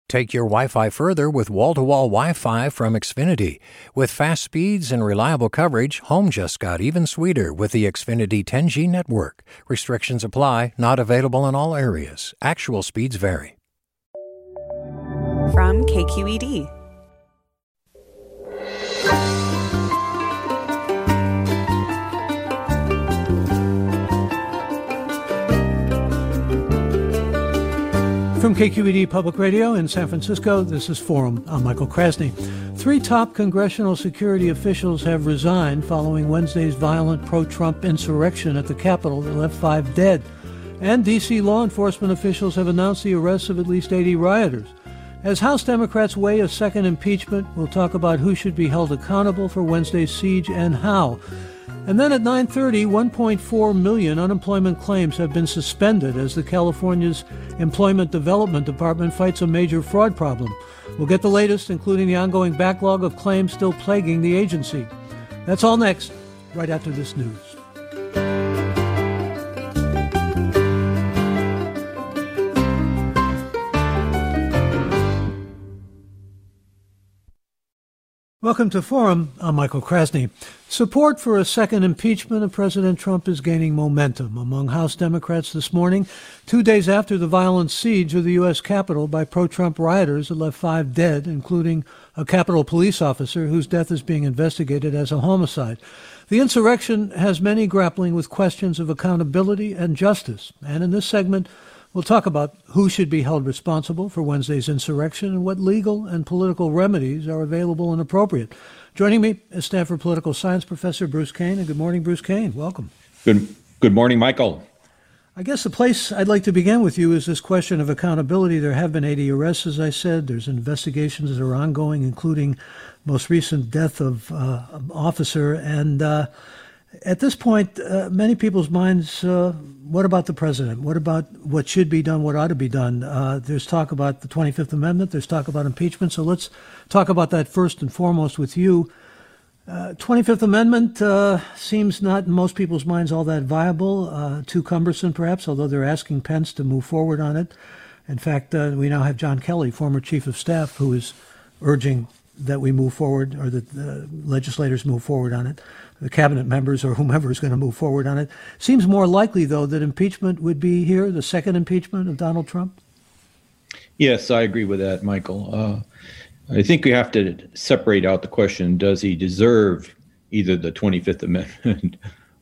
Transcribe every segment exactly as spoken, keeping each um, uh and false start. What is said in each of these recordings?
Take your Wi-Fi further with wall-to-wall Wi-Fi from Xfinity. With fast speeds and reliable coverage, home just got even sweeter with the Xfinity ten G network. Restrictions apply, not available in all areas. Actual speeds vary. From K Q E D. From K Q E D Public Radio in San Francisco, this is Forum. I'm Michael Krasny. Three top congressional security officials have resigned following Wednesday's violent pro-Trump insurrection at the Capitol that left five dead. And D C law enforcement officials have announced the arrests of at least eighty rioters. As House Democrats weigh a second impeachment, we'll talk about who should be held accountable for Wednesday's siege and how. And then at nine thirty, one point four million unemployment claims have been suspended as the California's Employment Development Department fights a major fraud problem. We'll get the latest, including the ongoing backlog of claims still plaguing the agency. That's all next, right after this news. Welcome to Forum. I'm Michael Krasny. Support for a second impeachment of President Trump is gaining momentum among House Democrats this morning, two days after the violent siege of the U S Capitol by pro-Trump rioters that left five dead, including a Capitol police officer whose death is being investigated as a homicide. The insurrection has many grappling with questions of accountability and justice. And in this segment, we'll talk about who should be held responsible for Wednesday's insurrection and what legal and political remedies are available and appropriate. Joining me is Stanford political science professor Bruce Kane. And good morning, Bruce Kane. Welcome. Good, good morning, Michael. I guess the place I'd like to begin with you is this question of accountability. There have been eighty arrests, as I said. There's investigations that are ongoing, including most recent death of uh, an officer. And uh, at this point, uh, many people's minds, uh, what about the president? What about what should be done, what ought to be done? Uh, there's talk about the twenty-fifth Amendment. There's talk about impeachment. So let's talk about that first and foremost with you. Uh, twenty-fifth Amendment uh, seems not in most people's minds all that viable, uh, too cumbersome perhaps, although they're asking Pence to move forward on it. In fact, uh, we now have John Kelly, former chief of staff, who is urging that we move forward, or that the legislators move forward on it. The cabinet members or whomever is going to move forward on it. Seems more likely, though, that impeachment would be here, the second impeachment of Donald Trump? Yes, I agree with that, Michael. Uh, I think we have to separate out the question, does he deserve either the twenty-fifth Amendment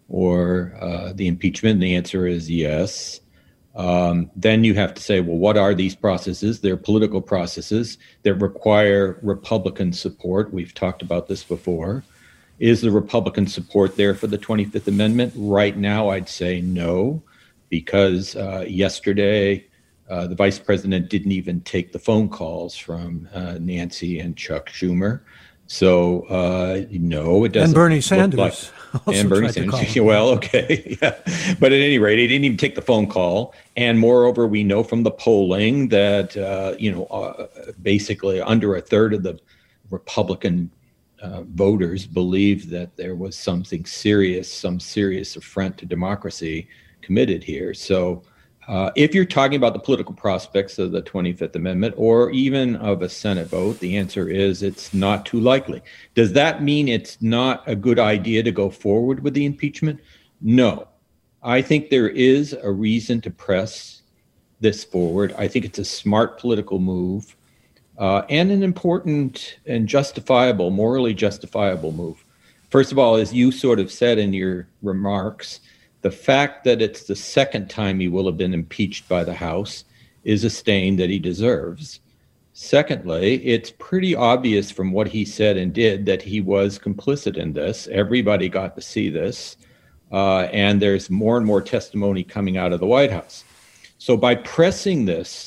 or uh, the impeachment? And the answer is yes. Um, then you have to say, well, what are these processes? They're political processes that require Republican support. We've talked about this before. Is the Republican support there for the twenty-fifth Amendment? Right now, I'd say no, because uh, yesterday, uh, the vice president didn't even take the phone calls from uh, Nancy and Chuck Schumer. So, uh, no, it doesn't. And Bernie Sanders. Like, and Bernie Sanders. Well, okay. Yeah. But at any rate, he didn't even take the phone call. And moreover, we know from the polling that, uh, you know, uh, basically under a third of the Republican Uh, voters believe that there was something serious, some serious affront to democracy committed here. So uh, if you're talking about the political prospects of the twenty-fifth Amendment or even of a Senate vote, the answer is it's not too likely. Does that mean it's not a good idea to go forward with the impeachment? No. I think there is a reason to press this forward. I think it's a smart political move. Uh, and an important and justifiable, morally justifiable move. First of all, as you sort of said in your remarks, the fact that it's the second time he will have been impeached by the House is a stain that he deserves. Secondly, it's pretty obvious from what he said and did that he was complicit in this. Everybody got to see this. Uh, and there's more and more testimony coming out of the White House. So by pressing this,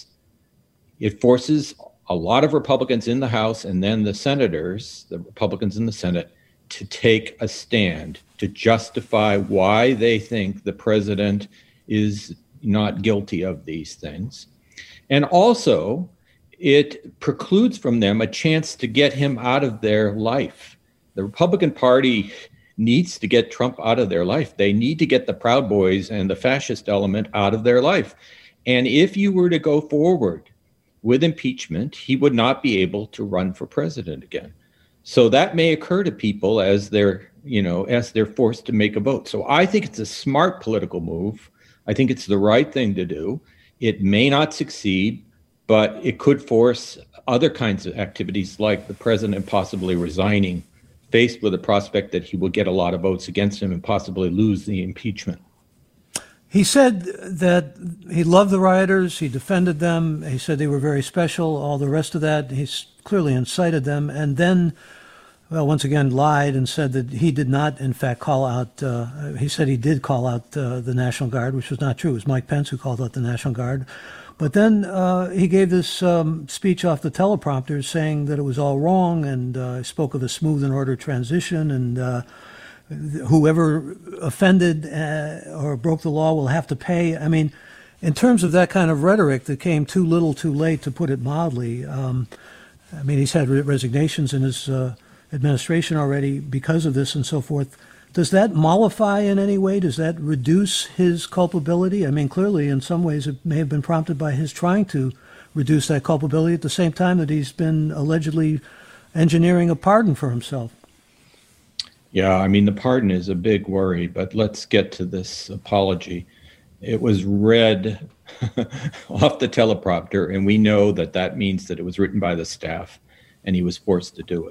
it forces a lot of Republicans in the House and then the senators, the Republicans in the Senate, to take a stand, to justify why they think the president is not guilty of these things. And also, it precludes from them a chance to get him out of their life. The Republican Party needs to get Trump out of their life. They need to get the Proud Boys and the fascist element out of their life. And if you were to go forward with impeachment, he would not be able to run for president again. So that may occur to people as they're, you know, as they're forced to make a vote. So I think it's a smart political move. I think it's the right thing to do. It may not succeed, but it could force other kinds of activities like the president possibly resigning, faced with the prospect that he will get a lot of votes against him and possibly lose the impeachment. He said that he loved the rioters, he defended them, he said they were very special, all the rest of that. He's clearly incited them, and then, well, once again lied and said that he did not, in fact, call out, uh, he said he did call out uh, the National Guard, which was not true. It was Mike Pence who called out the National Guard. But then uh, he gave this um, speech off the teleprompter saying that it was all wrong, and uh, spoke of a smooth and ordered transition, and uh, whoever offended uh, or broke the law will have to pay. I mean, in terms of that kind of rhetoric that came too little too late, to put it mildly, um, I mean, he's had resignations in his uh, administration already because of this and so forth. Does that mollify in any way? Does that reduce his culpability? I mean, clearly, in some ways, it may have been prompted by his trying to reduce that culpability at the same time that he's been allegedly engineering a pardon for himself. Yeah, I mean, the pardon is a big worry, but let's get to this apology. It was read off the teleprompter, and we know that that means that it was written by the staff, and he was forced to do it.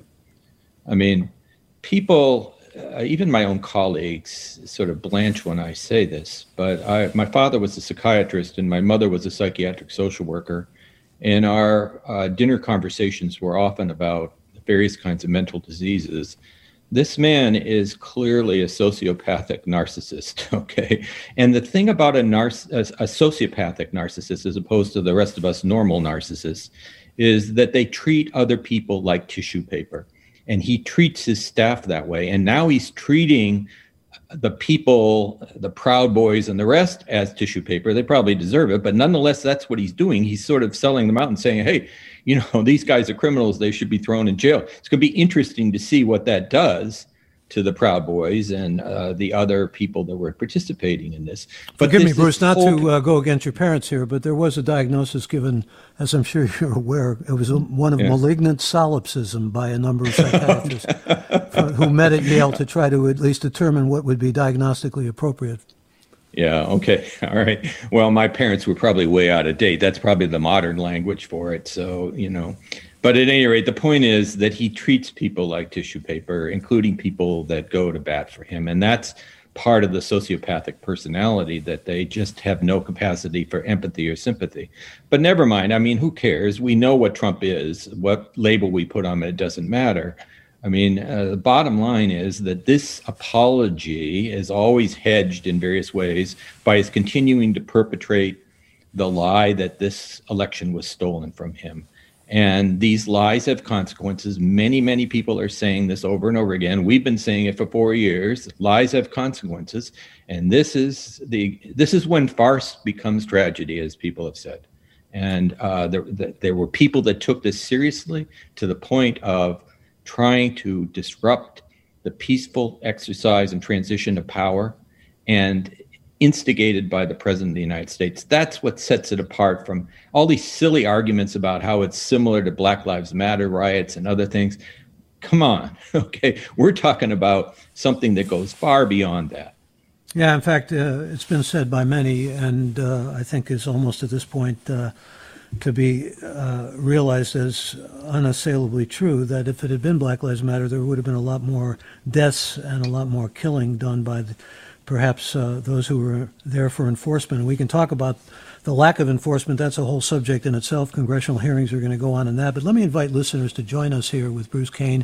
I mean, people... Uh, even my own colleagues sort of blanch when I say this, but I, my father was a psychiatrist and my mother was a psychiatric social worker, and our uh, dinner conversations were often about various kinds of mental diseases. This man is clearly a sociopathic narcissist, okay? And the thing about a, narc- a, a sociopathic narcissist, as opposed to the rest of us normal narcissists, is that they treat other people like tissue paper. And he treats his staff that way. And now he's treating the people, the Proud Boys and the rest, as tissue paper. They probably deserve it, but nonetheless, that's what he's doing. He's sort of selling them out and saying, hey, you know, these guys are criminals. They should be thrown in jail. It's going to be interesting to see what that does to the Proud Boys and uh, the other people that were participating in this. But Forgive me, Bruce, not whole... to uh, go against your parents here, but there was a diagnosis given, as I'm sure you're aware, it was one of yeah. malignant solipsism by a number of psychiatrists who met at Yale to try to at least determine what would be diagnostically appropriate. Yeah, okay, all right. Well, my parents were probably way out of date. That's probably the modern language for it, so, you know... But at any rate, the point is that he treats people like tissue paper, including people that go to bat for him. And that's part of the sociopathic personality, that they just have no capacity for empathy or sympathy. But never mind. I mean, who cares? We know what Trump is. What label we put on it, it doesn't matter. I mean, uh, the bottom line is that this apology is always hedged in various ways by his continuing to perpetrate the lie that this election was stolen from him. And these lies have consequences. Many, many people are saying this over and over again. We've been saying it for four years. Lies have consequences. And this is the this is when farce becomes tragedy, as people have said. And uh, there, there were people that took this seriously to the point of trying to disrupt the peaceful exercise and transition of power, and instigated by the President of the United States. That's what sets it apart from all these silly arguments about how it's similar to Black Lives Matter riots and other things. Come on, okay? We're talking about something that goes far beyond that. Yeah, in fact, uh, it's been said by many, and uh, I think is almost at this point uh, to be uh, realized as unassailably true, that if it had been Black Lives Matter, there would have been a lot more deaths and a lot more killing done by the perhaps uh, those who were there for enforcement. And we can talk about the lack of enforcement. That's a whole subject in itself. Congressional hearings are going to go on in that. But let me invite listeners to join us here with Bruce Cain.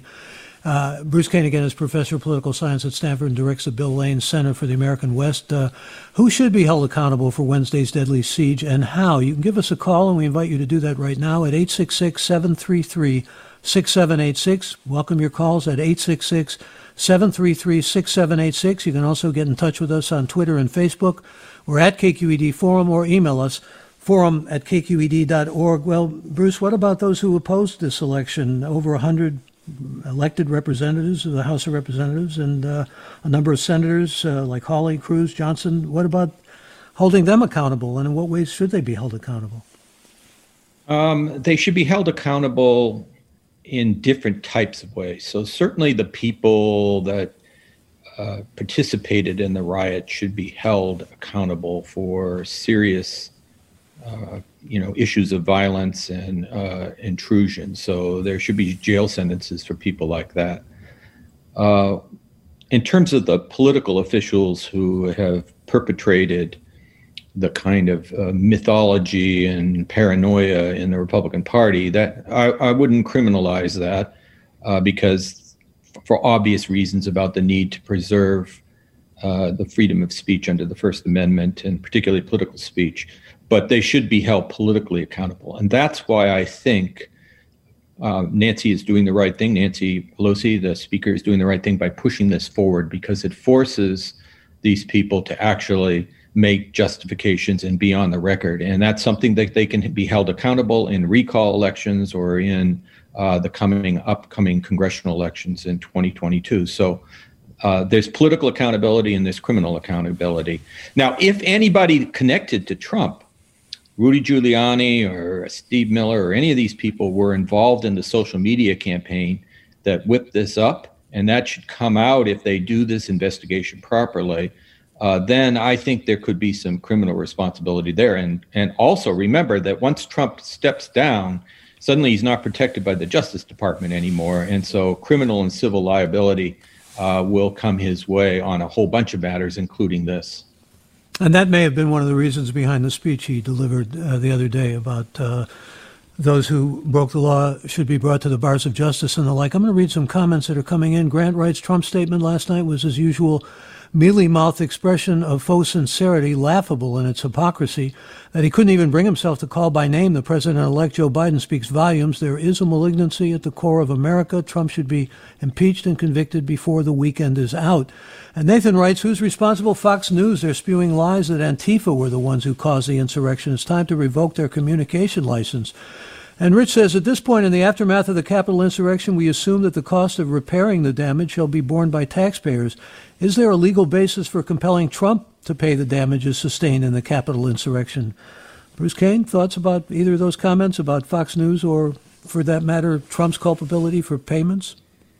Uh, Bruce Cain, again, is professor of political science at Stanford and directs the Bill Lane Center for the American West. Uh, who should be held accountable for Wednesday's deadly siege, and how? You can give us a call, and we invite you to do that right now at eight six six, seven three three, six seven eight six. Welcome your calls at eight six six, seven three three, six seven eight six. You can also get in touch with us on Twitter and Facebook. We're at K Q E D Forum, or email us, forum at k q e d dot org. Well, Bruce, what about those who opposed this election? Over one hundred elected representatives of the House of Representatives and uh, a number of senators uh, like Hawley, Cruz, Johnson. What about holding them accountable, and in what ways should they be held accountable? Um, they should be held accountable in different types of ways. So certainly the people that uh, participated in the riot should be held accountable for serious, uh, you know, issues of violence and uh, intrusion. So there should be jail sentences for people like that. Uh, in terms of the political officials who have perpetrated the kind of uh, mythology and paranoia in the Republican Party, that I, I wouldn't criminalize that uh, because f- for obvious reasons about the need to preserve uh, the freedom of speech under the First Amendment, and particularly political speech, but they should be held politically accountable. And that's why I think uh, Nancy is doing the right thing. Nancy Pelosi, the speaker, is doing the right thing by pushing this forward, because it forces these people to actually make justifications and be on the record. And that's something that they can be held accountable in recall elections or in uh, the coming upcoming congressional elections in twenty twenty-two. So uh, there's political accountability and there's criminal accountability. Now, if anybody connected to Trump, Rudy Giuliani or Steve Miller or any of these people were involved in the social media campaign that whipped this up, and that should come out if they do this investigation properly, Uh, then I think there could be some criminal responsibility there. And and also remember that once Trump steps down, suddenly he's not protected by the Justice Department anymore. And so criminal and civil liability uh, will come his way on a whole bunch of matters, including this. And that may have been one of the reasons behind the speech he delivered uh, the other day about uh, those who broke the law should be brought to the bars of justice and the like. I'm going to read some comments that are coming in. Grant writes, Trump's statement last night was his usual mealy-mouthed expression of faux sincerity, laughable in its hypocrisy. That he couldn't even bring himself to call by name the president-elect Joe Biden speaks volumes. There is a malignancy at the core of America. Trump should be impeached and convicted before the weekend is out. And Nathan writes, who's responsible? Fox News. They're spewing lies that Antifa were the ones who caused the insurrection. It's time to revoke their communication license. And Rich says, at this point in the aftermath of the Capitol insurrection, we assume that the cost of repairing the damage shall be borne by taxpayers. Is there a legal basis for compelling Trump to pay the damages sustained in the Capitol insurrection? Bruce Cain, thoughts about either of those comments about Fox News or, for that matter, Trump's culpability for payments?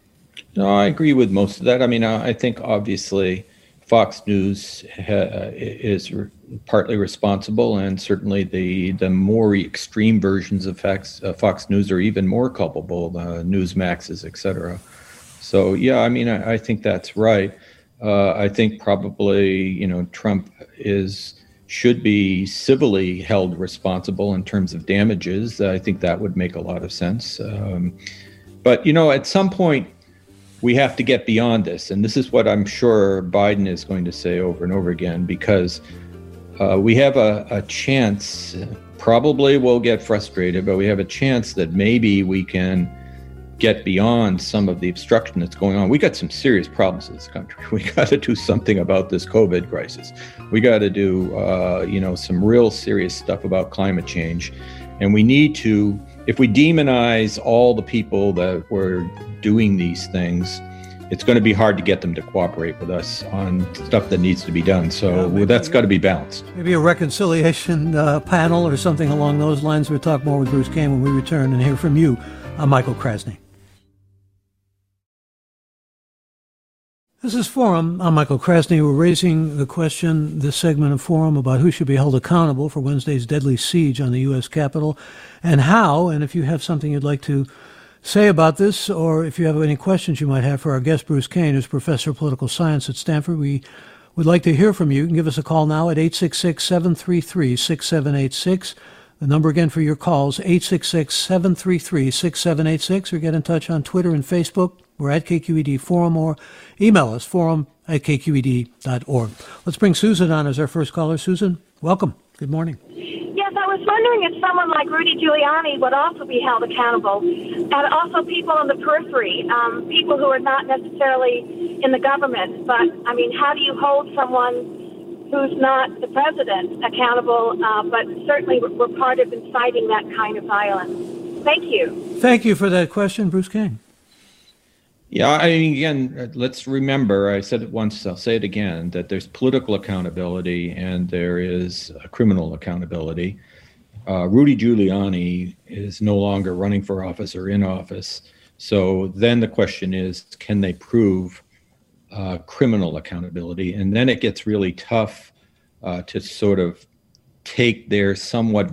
No, I agree with most of that. I mean, I think obviously Fox News ha- is re- partly responsible, and certainly the the more extreme versions of Fox, uh, Fox News are even more culpable, uh, Newsmaxes, et cetera. So, yeah, I mean, I, I think that's right. Uh, I think probably, you know, Trump is should be civilly held responsible in terms of damages. I think that would make a lot of sense. Um, but, you know, at some point, we have to get beyond this. And this is what I'm sure Biden is going to say over and over again, because uh, we have a, a chance, probably we'll get frustrated, but we have a chance that maybe we can get beyond some of the obstruction that's going on. We got some serious problems in this country. We got to do something about this COVID crisis. We got to do, uh, you know, some real serious stuff about climate change. And we need to, if we demonize all the people that were doing these things, it's going to be hard to get them to cooperate with us on stuff that needs to be done. So yeah, maybe, that's got to be balanced. Maybe a reconciliation uh, panel or something along those lines. We'll talk more with Bruce Cain when we return and hear from you. I'm Michael Krasny. This is Forum. I'm Michael Krasny. We're raising the question, this segment of Forum, about who should be held accountable for Wednesday's deadly siege on the U S Capitol and how. And if you have something you'd like to say about this, or if you have any questions you might have for our guest, Bruce Cain, who's professor of political science at Stanford, we would like to hear from you. You can give us a call now at eight six six, seven three three, six seven eight six. The number again for your calls, eight six six, seven three three, six seven eight six, or get in touch on Twitter and Facebook. We're at K Q E D Forum, or email us, forum at k q e d dot org. Let's bring Susan on as our first caller. Susan, welcome. Good morning. Yes, I was wondering if someone like Rudy Giuliani would also be held accountable, and also people on the periphery, um, people who are not necessarily in the government. But, I mean, how do you hold someone who's not the president accountable, uh, but certainly were part of inciting that kind of violence? Thank you. Thank you for that question, Bruce Cain. Yeah, I mean, again, let's remember, I said it once, I'll say it again, that there's political accountability and there is criminal accountability. Uh, Rudy Giuliani is no longer running for office or in office. So then the question is, can they prove uh, criminal accountability? And then it gets really tough uh, to sort of take their somewhat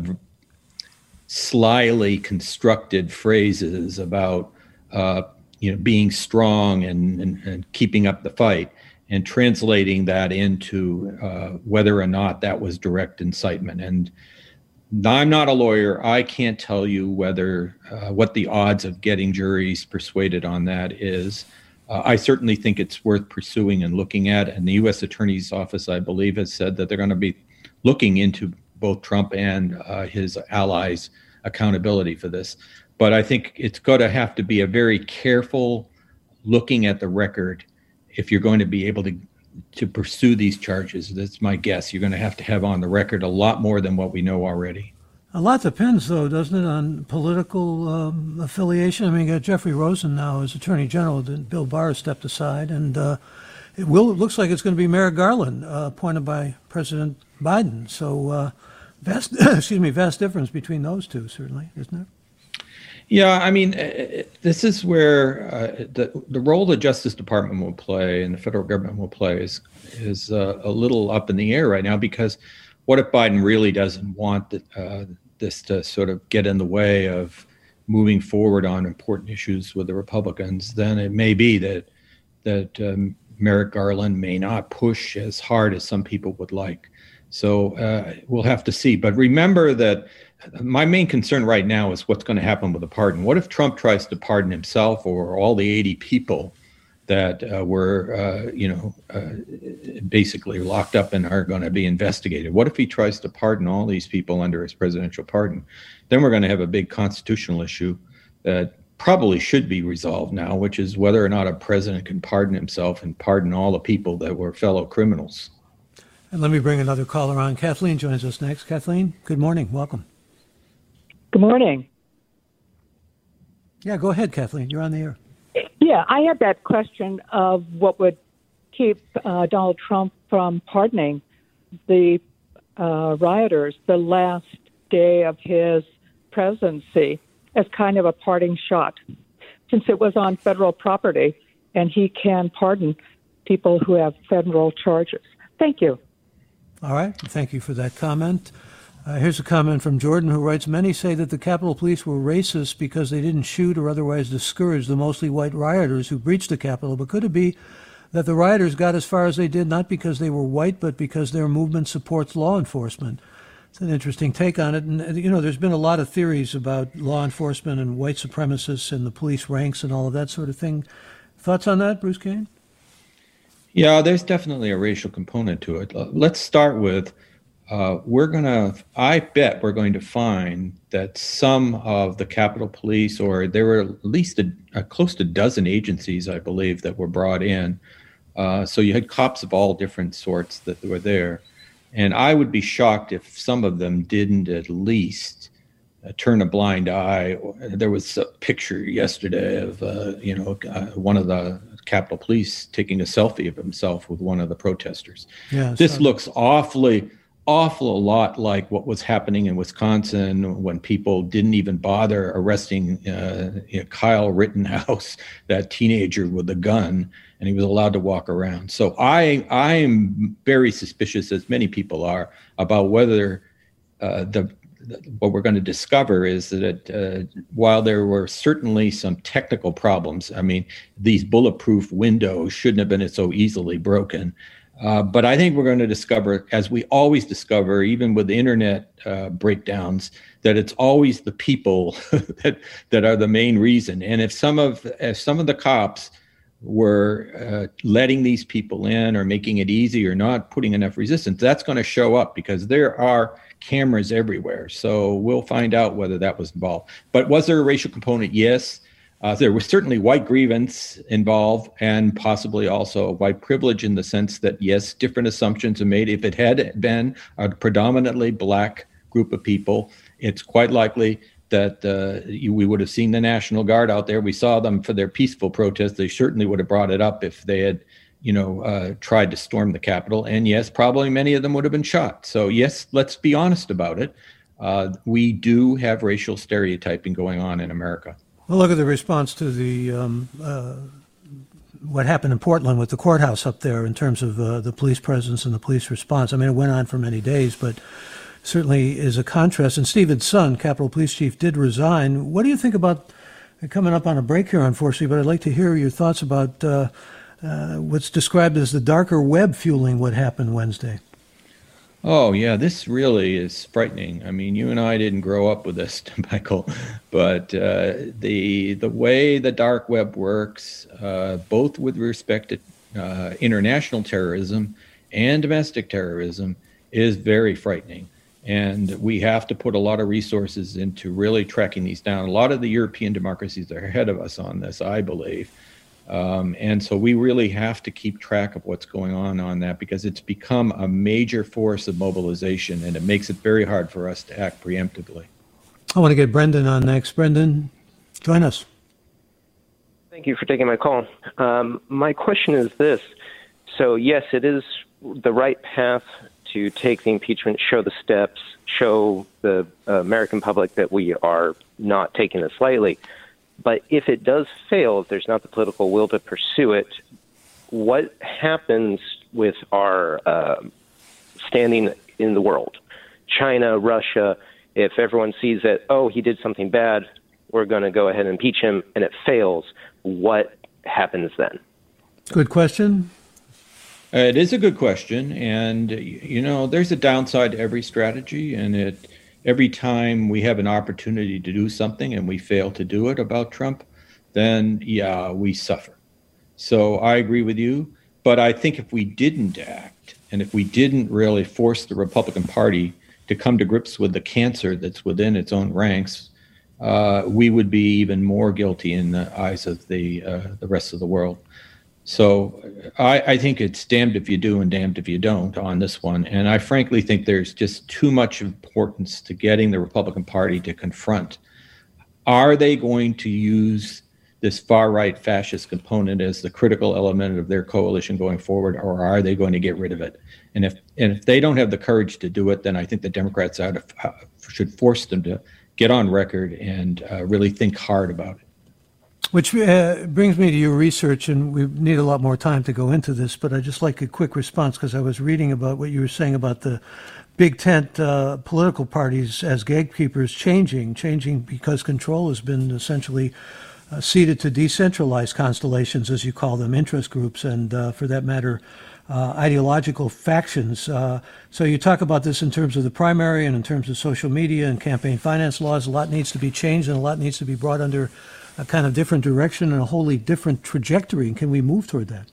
slyly constructed phrases about uh, you know, being strong and, and, and keeping up the fight, and translating that into uh, whether or not that was direct incitement. And I'm not a lawyer. I can't tell you whether uh, what the odds of getting juries persuaded on that is. Uh, I certainly think it's worth pursuing and looking at. And the U S Attorney's Office, I believe, has said that they're going to be looking into both Trump and uh, his allies' accountability for this. But I think it's going to have to be a very careful looking at the record if you're going to be able to to pursue these charges. That's my guess. You're going to have to have on the record a lot more than what we know already. A lot depends, though, doesn't it, on political um, affiliation? I mean, you got Jeffrey Rosen now as Attorney General. Bill Barr stepped aside, and uh, it will. It looks like it's going to be Merrick Garland, uh, appointed by President Biden. So, uh, vast, excuse me, vast difference between those two, certainly, isn't there? Yeah, I mean, this is where uh, the the role the Justice Department will play and the federal government will play is is uh, a little up in the air right now, because what if Biden really doesn't want the, uh, this to sort of get in the way of moving forward on important issues with the Republicans? Then it may be that that um, Merrick Garland may not push as hard as some people would like. So uh, we'll have to see. But remember that my main concern right now is what's going to happen with the pardon. What if Trump tries to pardon himself or all the eighty people that uh, were, uh, you know, uh, basically locked up and are going to be investigated? What if he tries to pardon all these people under his presidential pardon? Then we're going to have a big constitutional issue that probably should be resolved now, which is whether or not a president can pardon himself and pardon all the people that were fellow criminals. And let me bring another caller on. Kathleen joins us next. Kathleen, good morning. Welcome. Good morning. Yeah, go ahead, Kathleen. You're on the air. Yeah, I had that question of what would keep uh, Donald Trump from pardoning the uh, rioters the last day of his presidency as kind of a parting shot, since it was on federal property and he can pardon people who have federal charges. Thank you. All right. Thank you for that comment. Uh, here's a comment from Jordan, who writes, many say that the Capitol Police were racist because they didn't shoot or otherwise discourage the mostly white rioters who breached the Capitol. But could it be that the rioters got as far as they did not because they were white, but because their movement supports law enforcement? It's an interesting take on it. And, you know, there's been a lot of theories about law enforcement and white supremacists in the police ranks and all of that sort of thing. Thoughts on that, Bruce Kane? Yeah, there's definitely a racial component to it. Let's start with Uh, we're going to, I bet we're going to find that some of the Capitol Police, or there were at least a, a close to a dozen agencies, I believe, that were brought in. Uh, so you had cops of all different sorts that were there. And I would be shocked if some of them didn't at least uh, turn a blind eye. There was a picture yesterday of, uh, you know, uh, one of the Capitol Police taking a selfie of himself with one of the protesters. Yeah, this so- looks awfully... awful a lot like what was happening in Wisconsin when people didn't even bother arresting uh, you know, Kyle Rittenhouse, that teenager with a gun, and he was allowed to walk around. So I I am very suspicious, as many people are, about whether uh, the what we're going to discover is that uh, while there were certainly some technical problems, I mean, these bulletproof windows shouldn't have been so easily broken. Uh, but I think we're going to discover, as we always discover, even with the internet uh, breakdowns, that it's always the people that that are the main reason. And if some of if some of the cops were uh, letting these people in or making it easy or not putting enough resistance, that's going to show up because there are cameras everywhere. So we'll find out whether that was involved. But was there a racial component? Yes. Uh, there was certainly white grievance involved, and possibly also white privilege, in the sense that, yes, different assumptions are made. If it had been a predominantly black group of people, it's quite likely that uh, you, we would have seen the National Guard out there. We saw them for their peaceful protest. They certainly would have brought it up if they had, you know, uh, tried to storm the Capitol. And yes, probably many of them would have been shot. So yes, let's be honest about it. uh, we do have racial stereotyping going on in America. Well, look at the response to the um, uh, what happened in Portland with the courthouse up there in terms of uh, the police presence and the police response. I mean, it went on for many days, but certainly is a contrast. And Stephen Son, Capitol Police Chief, did resign. What do you think about coming up on a break here, unfortunately, but I'd like to hear your thoughts about uh, uh, what's described as the darker web fueling what happened Wednesday. Oh, yeah, this really is frightening. I mean, you and I didn't grow up with this, Michael, but uh, the the way the dark web works, uh, both with respect to uh, international terrorism and domestic terrorism, is very frightening. And we have to put a lot of resources into really tracking these down. A lot of the European democracies are ahead of us on this, I believe. Um, and so we really have to keep track of what's going on on that, because it's become a major force of mobilization, and it makes it very hard for us to act preemptively. I want to get Brendan on next. Brendan, join us. Thank you for taking my call. Um, my question is this. So, yes, it is the right path to take the impeachment, show the steps, show the uh, American public that we are not taking this lightly. But if it does fail, if there's not the political will to pursue it, what happens with our uh, standing in the world? China, Russia, if everyone sees that, oh, he did something bad, we're going to go ahead and impeach him, and it fails, what happens then? Good question. Uh, it is a good question. And, you know, there's a downside to every strategy, and it every time we have an opportunity to do something and we fail to do it about Trump, then, yeah, we suffer. So I agree with you. But I think if we didn't act, and if we didn't really force the Republican Party to come to grips with the cancer that's within its own ranks, uh, we would be even more guilty in the eyes of the uh, the rest of the world. So I, I think it's damned if you do and damned if you don't on this one. And I frankly think there's just too much importance to getting the Republican Party to confront. Are they going to use this far-right fascist component as the critical element of their coalition going forward, or are they going to get rid of it? And if and if they don't have the courage to do it, then I think the Democrats ought to, uh, should force them to get on record and uh, really think hard about it. Which uh, brings me to your research, and we need a lot more time to go into this, but I'd just like a quick response, because I was reading about what you were saying about the big tent uh, political parties as gatekeepers changing, changing because control has been essentially uh, ceded to decentralized constellations, as you call them, interest groups, and uh, for that matter, uh, ideological factions. Uh, so you talk about this in terms of the primary and in terms of social media and campaign finance laws. A lot needs to be changed and a lot needs to be brought under a kind of different direction and a wholly different trajectory. And can we move toward that?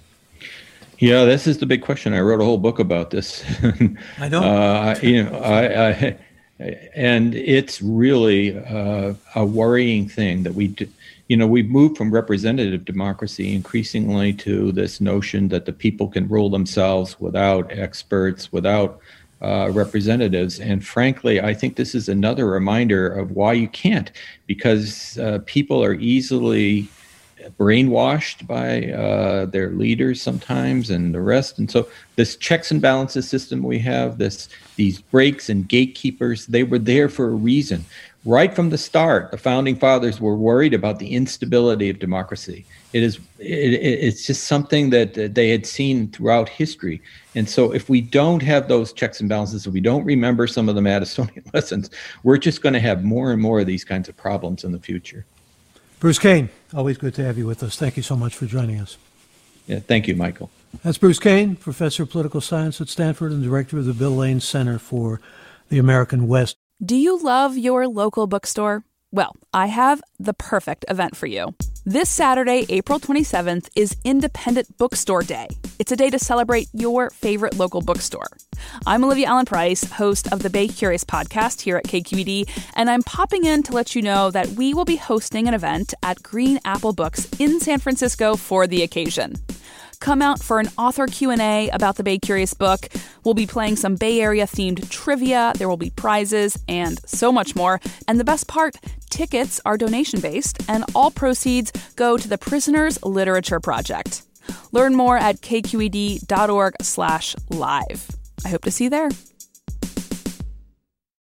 Yeah, this is the big question. I wrote a whole book about this. I know. Uh, you know, I, I, and it's really uh, a worrying thing that we, do, you know, we've moved from representative democracy increasingly to this notion that the people can rule themselves without experts, without Uh, representatives. And frankly, I think this is another reminder of why you can't, because uh, people are easily brainwashed by uh, their leaders sometimes and the rest. And so this checks and balances system we have, this these breaks and gatekeepers, they were there for a reason. Right from the start, the founding fathers were worried about the instability of democracy. It is, it, it's just something that they had seen throughout history. And so if we don't have those checks and balances, if we don't remember some of the Madisonian lessons, we're just going to have more and more of these kinds of problems in the future. Bruce Cain, always good to have you with us. Thank you so much for joining us. Yeah, thank you, Michael. That's Bruce Cain, professor of political science at Stanford and director of the Bill Lane Center for the American West. Do you love your local bookstore? Well, I have the perfect event for you. This Saturday, April twenty-seventh, is Independent Bookstore Day. It's a day to celebrate your favorite local bookstore. I'm Olivia Allen Price, host of the Bay Curious podcast here at K Q E D, and I'm popping in to let you know that we will be hosting an event at Green Apple Books in San Francisco for the occasion. Come out for an author Q and A about the Bay Curious book. We'll be playing some Bay Area-themed trivia. There will be prizes and so much more. And the best part, tickets are donation-based, and all proceeds go to the Prisoners Literature Project. Learn more at kqed.org slash live. I hope to see you there.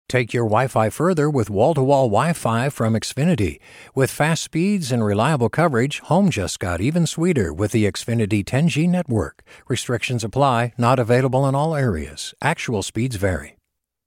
Take your Wi-Fi further with wall-to-wall Wi-Fi from Xfinity. With fast speeds and reliable coverage, home just got even sweeter with the Xfinity ten G network. Restrictions apply, not available in all areas. Actual speeds vary.